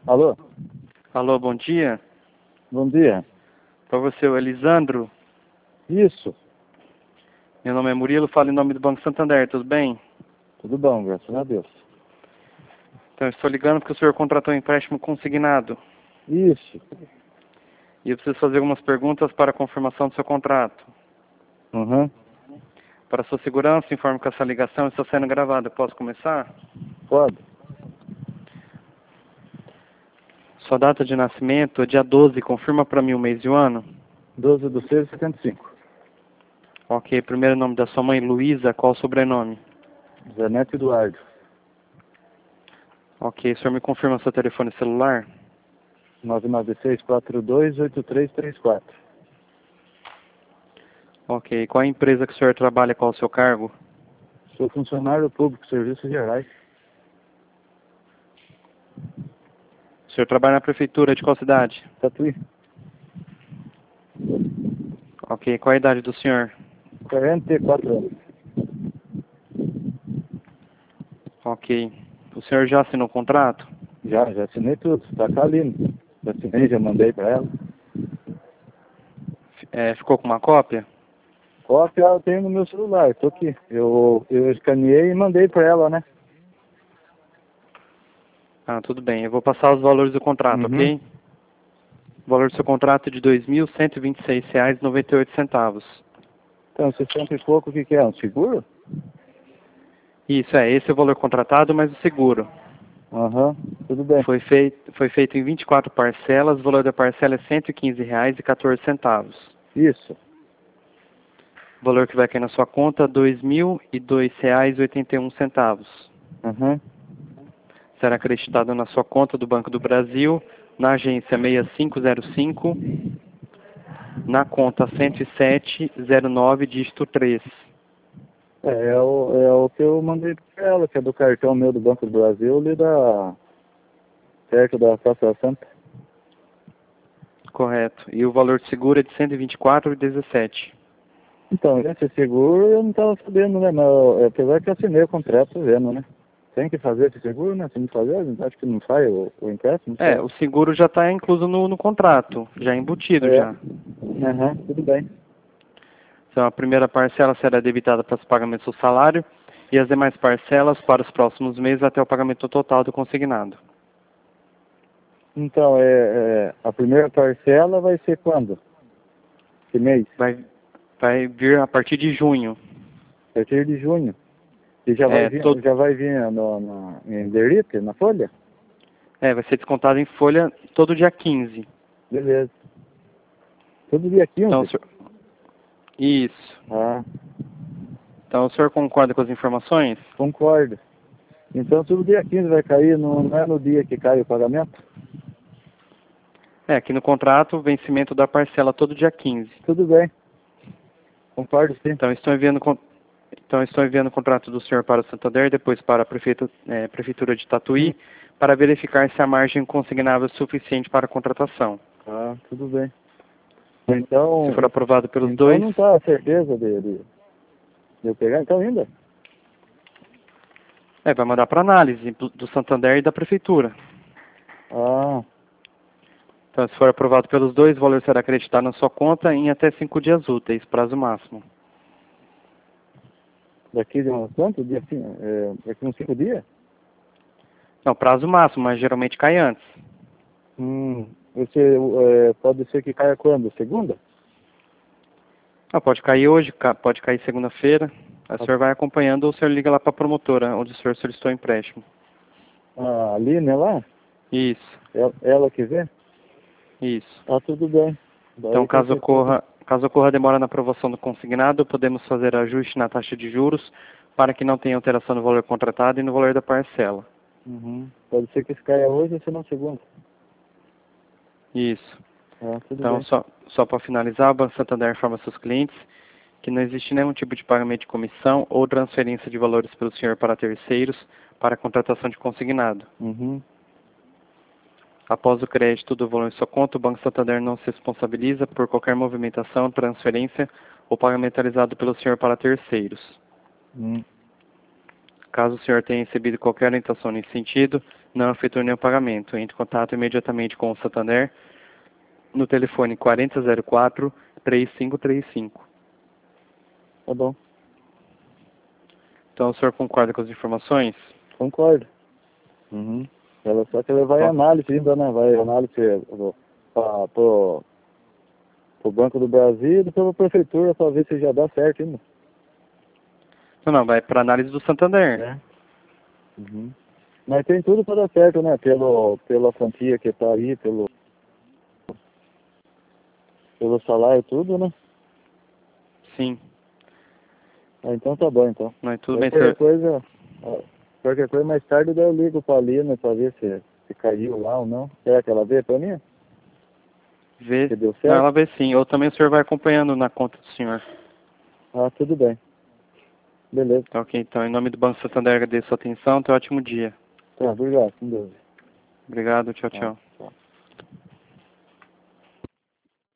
Alô? Alô, bom dia. Bom dia. Para você, o Elisandro. Isso. Meu nome é Murilo, falo em nome do Banco Santander, tudo bem? Tudo bom, graças a Deus. Então, eu estou ligando porque o senhor contratou um empréstimo consignado. Isso. E eu preciso fazer algumas perguntas para a confirmação do seu contrato. Uhum. Para sua segurança, informo que essa ligação está sendo gravada. Posso começar? Pode. Sua data de nascimento é dia 12, confirma para mim o mês e o ano. 12/6/75. Ok, primeiro nome da sua mãe, Luísa, qual o sobrenome? Zé Neto Eduardo. Ok, o senhor me confirma seu telefone celular? 996428334. Ok, qual a empresa que o senhor trabalha, qual o seu cargo? Sou funcionário público, Serviços Gerais. O senhor trabalha na prefeitura de qual cidade? Tatuí. Ok, qual a idade do senhor? 44 anos. Ok. O senhor já assinou o contrato? Já assinei tudo. Tá com a Aline. Já assinei, já mandei pra ela. Ficou com uma cópia? Cópia eu tenho no meu celular, tô aqui. Eu escaneei e mandei pra ela, né? Ah, tudo bem. Eu vou passar os valores do contrato, Uhum. ok? O valor do seu contrato é de R$ 2.126,98. Então, 60 e pouco, o que é? Um seguro? Isso, esse é o valor contratado, mas o seguro. Aham, tudo bem. Foi feito em 24 parcelas, o valor da parcela é R$ 115,14. Isso. O valor que vai cair na sua conta é R$ 2.002,81. Aham. Será acreditado na sua conta do Banco do Brasil, na agência 6505, na conta 10709, dígito 3. É o que eu mandei pra ela, que é do cartão meu do Banco do Brasil, ali perto da Praça Santa. Correto. E o valor de seguro é de R$ 124,17. Então, esse seguro eu não estava sabendo, né? Mas apesar que eu assinei o contrato vendo, né? Tem que fazer esse seguro, né? Se não fazer, a gente acha que não sai o empréstimo, não sai. O seguro já está incluso no contrato, já embutido É. já. Aham, tudo bem. Então a primeira parcela será debitada para os pagamentos do salário e as demais parcelas para os próximos meses até o pagamento total do consignado. Então, a primeira parcela vai ser quando? Que mês? Vai vir a partir de junho. A partir de junho. E É, todo, já vai vir em Derrite, na folha? vai ser descontado em folha todo dia 15. Beleza. Todo dia 15? Então, isso. Ah, Então o senhor concorda com as informações? concordo. Então todo dia 15 vai cair, não é no dia que cai o pagamento? Aqui no contrato, o vencimento da parcela todo dia 15. Tudo bem. Concordo sim. Então estou enviando o contrato do senhor para o Santander, depois para a Prefeitura de Tatuí, para verificar se a margem consignável é suficiente para a contratação. Ah, tudo bem. Então, Se for aprovado pelos então dois, não está a certeza de eu pegar, então ainda? vai mandar para análise do Santander e da Prefeitura. Ah, Então, se for aprovado pelos dois, o valor será acreditado na sua conta em até 5 dias úteis, prazo máximo. daqui de uns quantos dias? Daqui uns 5 dias? Não, prazo máximo, mas geralmente cai antes. Pode ser que caia quando? Segunda? Pode cair hoje, pode cair segunda-feira. O senhor vai acompanhando ou o senhor liga lá para a promotora, onde o senhor solicitou o empréstimo. A Aline lá? Isso, Ela que vê? isso. Ah, tudo bem. Então, caso ocorra demora na aprovação do consignado, podemos fazer ajuste na taxa de juros para que não tenha alteração no valor contratado e no valor da parcela. Uhum. Pode ser que se caia hoje ou se não segunda. Isso. Ah, tudo Então, bem. só para finalizar, o Banco Santander informa seus clientes que não existe nenhum tipo de pagamento de comissão ou transferência de valores pelo senhor para terceiros para a contratação de consignado. Uhum. Após o crédito do valor em sua conta, o Banco Santander não se responsabiliza por qualquer movimentação, transferência ou pagamento realizado pelo senhor para terceiros. Caso o senhor tenha recebido qualquer orientação nesse sentido, não efetue nenhum pagamento. Entre em contato imediatamente com o Santander no telefone 4004-3535. Tá bom. Então o senhor concorda com as informações? Concordo. Uhum. Ela só que ela vai em Bom. análise ainda, né? Vai em análise pro Banco do Brasil e depois pra Prefeitura pra ver se já dá certo ainda. Não, vai para análise do Santander. É. Uhum. Mas tem tudo para dar certo, né? Pela quantia que tá aí, pelo salário, tudo, né? Sim. Ah, então tá bom, então. Não, tudo bem, Qualquer senhor. coisa, qualquer coisa mais tarde daí eu ligo pra Lina pra ver se caiu lá ou não. Será que ela vê pra mim? Vê. Se deu Não, certo? ela vê sim. Ou também o senhor vai acompanhando na conta do senhor. Ah, tudo bem. Beleza. Tá ok, então. Em nome do Banco Santander, agradeço a sua atenção. Tenha um ótimo dia. Tá, obrigado, com Deus. Obrigado, tchau, Ah. tchau.